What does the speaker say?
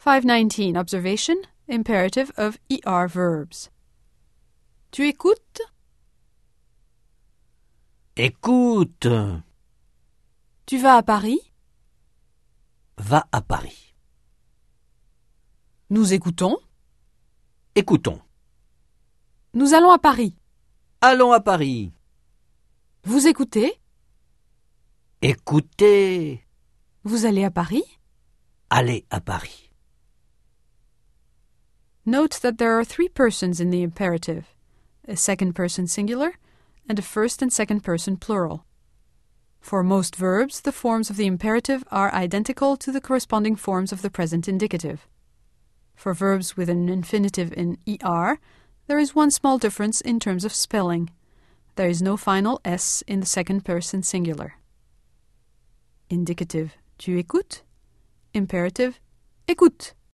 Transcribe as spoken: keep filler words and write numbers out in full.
five nineteen. Observation. Imperative of E R verbs. Tu écoutes? Écoute. Tu vas à Paris? Va à Paris. Nous écoutons? Écoutons. Nous allons à Paris. Allons à Paris. Vous écoutez? Écoutez. Vous allez à Paris? Allez à Paris. Note that there are three persons in the imperative, a second person singular and a first and second person plural. For most verbs, the forms of the imperative are identical to the corresponding forms of the present indicative. For verbs with an infinitive in E R, there is one small difference in terms of spelling. There is no final S in the second person singular. Indicative, tu écoutes? Imperative, écoute.